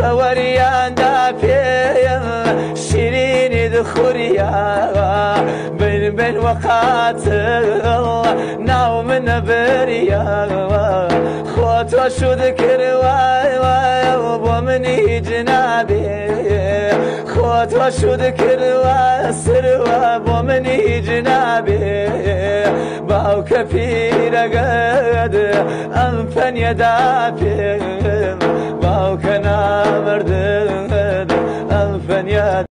خوريان دافيا شيرين دخوريا بين وقاتل ناو من بريا خوت وشو ذكر ومني جنابي خوت وشو ذكر وسر ومني جنابي باو كفير قد أنفن يدافي باو كنا مرد أنفن يدافي